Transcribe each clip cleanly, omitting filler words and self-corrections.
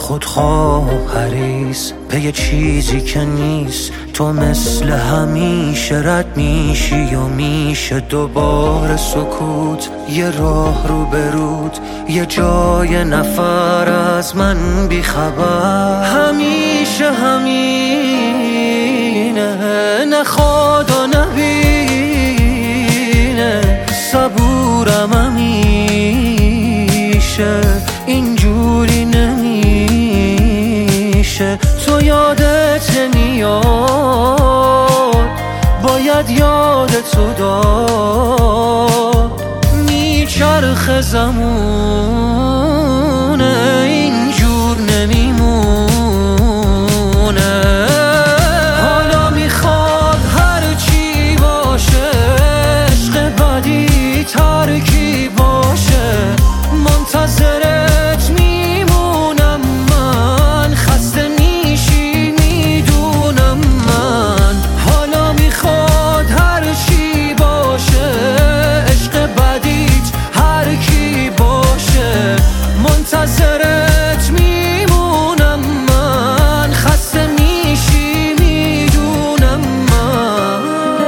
خودخواه حریص به یه چیزی که نیست. تو مثل همیشه رد میشی و میشه دوباره سکوت. یه راه رو برود، یه جای نفر از من بیخبر. همیشه همینه، نخواد و نبینه. صبورم همیشه، اینجوری نمیشه. تو یادت نمیاد، باید یادتو داد. میچرخه زمونه، اینجور نمیمونه. حالا میخواد هرچی باشه، عشق بدی ترکی باشه. منتظرت میمونم من، خسته میشی میدونم من. حالا میخواد هرچی باشه، عشق بدیت هر کی باشه. منتظرت میمونم من، خسته میشی میدونم من.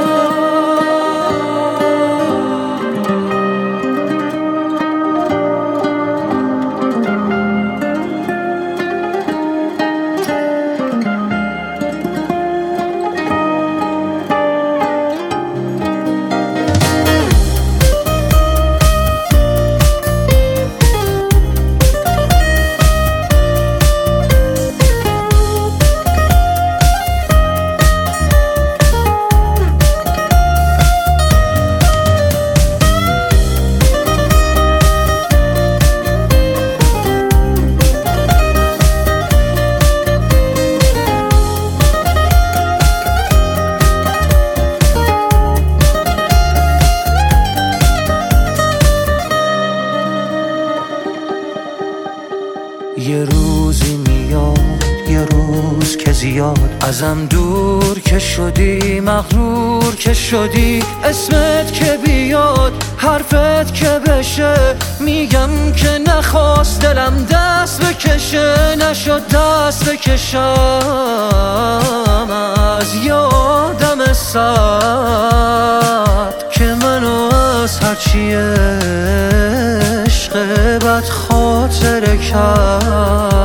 یه روزی میاد، یه روز که زیاد ازم دور که شدی، مغرور که شدی. اسمت که بیاد، حرفت که بشه، میگم که نخواست دلم دست بکشه. نشد دست بکشم از یادم سرد که منو از هرچی عشق بد خاطره کرد.